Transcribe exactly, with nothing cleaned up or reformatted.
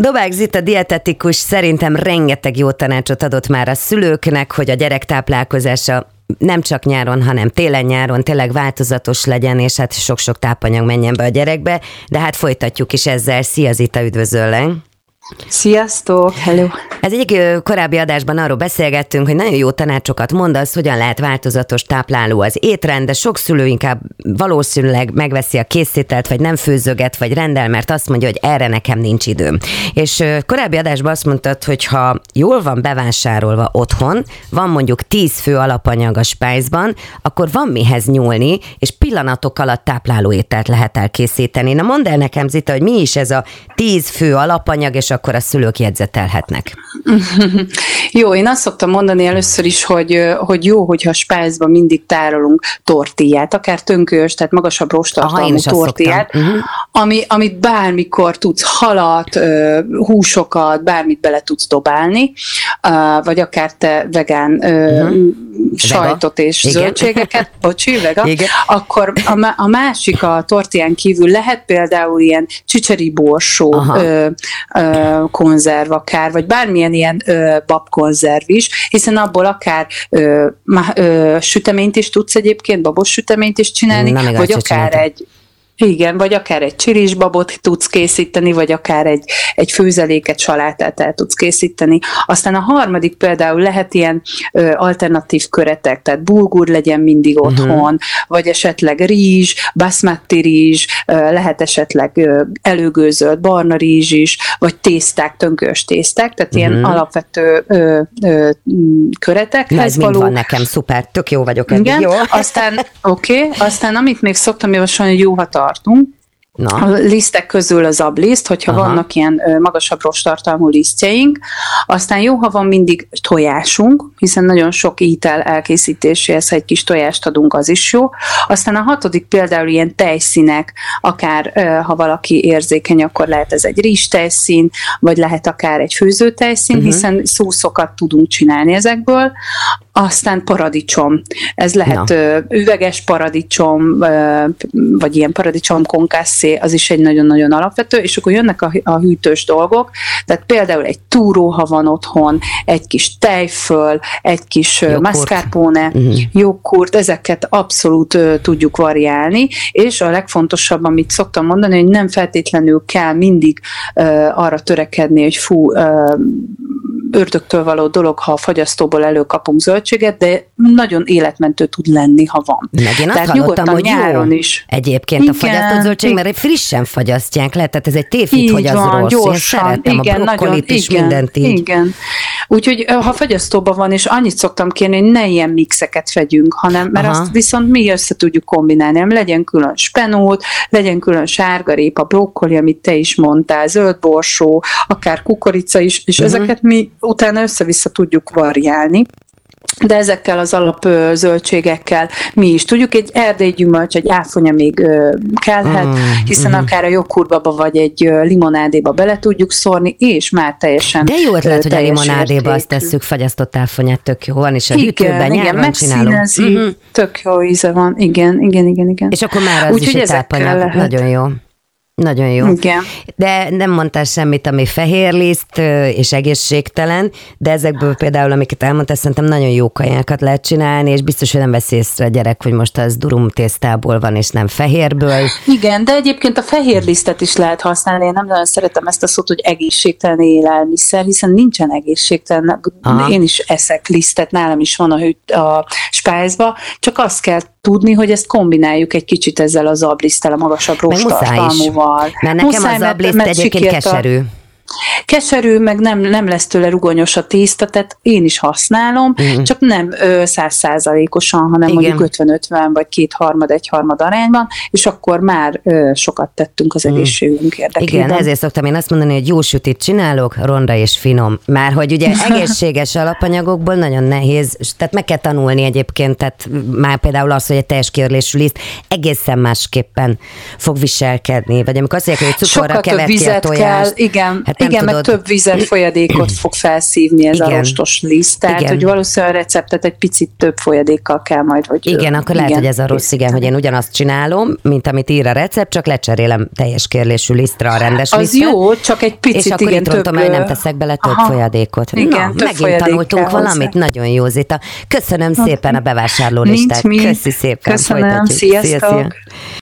Dobák Zita dietetikus szerintem rengeteg jó tanácsot adott már a szülőknek, hogy a gyerek táplálkozása nem csak nyáron, hanem télen-nyáron tényleg változatos legyen, és hát sok-sok tápanyag menjen be a gyerekbe, de hát folytatjuk is ezzel. Szia Zita, üdvözöllek! Sziasztok, hello! Ez egyik korábbi adásban arról beszélgettünk, hogy nagyon jó tanácsokat mondasz, hogyan lehet változatos tápláló az étrend, de sok szülő inkább valószínűleg megveszi a készételt, vagy nem főzöget, vagy rendel, mert azt mondja, hogy erre nekem nincs időm. És korábbi adásban azt mondtad, hogy ha jól van bevásárolva otthon, van mondjuk tíz fő alapanyag a spájzban, akkor van mihez nyúlni, és pillanatok alatt tápláló ételt lehet elkészíteni. Na mondd el nekem, Zita, hogy mi is ez a tíz fő alapanyag, és akkor a szülők jegyzetelhetnek. Jó, én azt szoktam mondani először is, hogy, hogy jó, hogyha spájzban mindig tárolunk tortillát, akár tönkős, tehát magasabb rostartalmú tortillát, uh-huh. ami, amit bármikor tudsz, halat, húsokat, bármit bele tudsz dobálni, vagy akár te vegán uh-huh. sajtot és igen. zöldségeket, bocsi, vega, igen. akkor a, a másik a tortillán kívül lehet például ilyen csicseri borsó ö, ö, konzerv akár, vagy bármilyen ilyen ö, babkonzerv is, hiszen abból akár ö, má, ö, süteményt is tudsz egyébként, babos süteményt is csinálni, nem vagy akár csináltam. egy Igen, vagy akár egy csirizsbabot tudsz készíteni, vagy akár egy, egy főzeléket, salátát el tudsz készíteni. Aztán a harmadik például lehet ilyen ö, alternatív köretek, tehát bulgur legyen mindig otthon, uh-huh. vagy esetleg rizs, basmati rizs, ö, lehet esetleg ö, előgőzölt barna rizs is, vagy tészták, tönkös tészták, tehát uh-huh. ilyen alapvető ö, ö, köretek. Na, ez mind van nekem, szuper, tök jó vagyok. Igen, jó. aztán oké, okay, aztán amit még szoktam javasolni, hogy jó, ha tartunk. Na. A lisztek közül az abliszt, hogyha aha. vannak ilyen ö, magasabb rostartalmú lisztjeink, aztán jó, ha van mindig tojásunk, hiszen nagyon sok étel elkészítéséhez, ha egy kis tojást adunk, az is jó. Aztán a hatodik például ilyen tejszínek, akár ö, ha valaki érzékeny, akkor lehet ez egy rizstejszín, vagy lehet akár egy főzőtejszín, uh-huh. hiszen szószokat tudunk csinálni ezekből. Aztán paradicsom. Ez lehet ö, üveges paradicsom, ö, vagy ilyen paradicsom konkásszé, az is egy nagyon-nagyon alapvető, és akkor jönnek a, a hűtős dolgok, tehát például egy túró, ha van otthon, egy kis tejföl, egy kis joghurt. mascarpone, uh-huh. joghurt, ezeket abszolút ö, tudjuk variálni, és a legfontosabb, amit szoktam mondani, hogy nem feltétlenül kell mindig ö, arra törekedni, hogy fú, ö, ördögtől való dolog, ha a fagyasztóból előkapunk zöldséget, de nagyon életmentő tud lenni, ha van. Meg én azt hallottam, hogy nyáron jó is. Egyébként igen, a fagyasztott zöldség, mert frissen fagyasztják le, tehát ez egy tévhit, hogy az van, rossz. Gyorsan, én szeretem igen, a brokkolit is, igen, mindent így. Igen. Úgyhogy ha fagyasztóban van, és annyit szoktam kérni, hogy ne ilyen mixeket vegyünk, hanem, mert aha. azt viszont mi össze tudjuk kombinálni, nem legyen külön spenót, legyen külön sárgarépa, brokkoli, amit te is mondtál, zöld borsó, akár kukorica is, és uh-huh. ezeket mi utána össze-vissza tudjuk variálni. De ezekkel az alapzöldségekkel mi is tudjuk, egy erdélygyümölcs, egy áfonya még ö, kellhet, mm, hiszen mm. akár a joghurtba vagy egy ö, limonádéba bele tudjuk szórni, és már teljesen de jó ötlet, hogy a limonádéba azt tesszük, fagyasztott áfonyát, tök jó van, és a igen, hűtőben nyáron csinálunk. Mm-hmm. Tök jó íze van, igen, igen, igen. igen. És akkor már az úgy, is egy tápanyag, nagyon jó. Nagyon jó. Igen. De nem mondtál semmit, ami fehérliszt és egészségtelen, de ezekből például, amiket elmondtál, szerintem nagyon jó kajákat lehet csinálni, és biztos, hogy nem vesz észre a gyerek, hogy most az durum tésztából van, és nem fehérből. Igen, de egyébként a fehérlisztet is lehet használni. Én nem nagyon szeretem ezt a szót, hogy egészségtelen élelmiszer, hiszen nincsen egészségtelen. Aha. Én is eszek lisztet, nálam is van a, hűt, a spájzba, csak azt kell tudni, hogy ezt kombináljuk egy kicsit ezzel az abliszttel, a magasabb rostartalmúval. Mert nekem muszáj, az abliszt egyébként keserű. Keserű, meg nem, nem lesz tőle rugonyos a tészta, tehát én is használom, uh-huh. csak nem száz százalékosan, hanem igen. mondjuk ötven-ötven vagy kétharmad, egyharmad arányban, és akkor már ö, sokat tettünk az egészségünk érdekében. Igen, ezért szoktam én azt mondani, hogy jó sütit csinálok, ronda és finom. Már hogy ugye egészséges alapanyagokból nagyon nehéz, tehát meg kell tanulni egyébként, tehát már például az, hogy egy teljes kiörlésű liszt egészen másképpen fog viselkedni, vagy amikor azt mondják, hogy cukorra kevert ki a tojást. Igen, hát nem igen, tudod, több vizet, folyadékot fog felszívni ez igen. a rostos liszt, tehát igen. hogy valószínűleg a receptet egy picit több folyadékkal kell majd, hogy... Igen, akkor lehet, igen, hogy ez a rossz, igen, hogy én ugyanazt csinálom, mint amit ír a recept, csak lecserélem teljes kérlésű lisztre a rendes az lisztet. Az jó, csak egy picit, és akkor igen, itt rontom, hogy nem teszek bele több aha, folyadékot. Igen, Na, megint folyadék tanultunk valamit, hozzá. Nagyon jó, Zita. Köszönöm szépen a bevásárló listát. Köszi szépen. Köszönöm, folytatjuk. sziasztok. Szia, szia.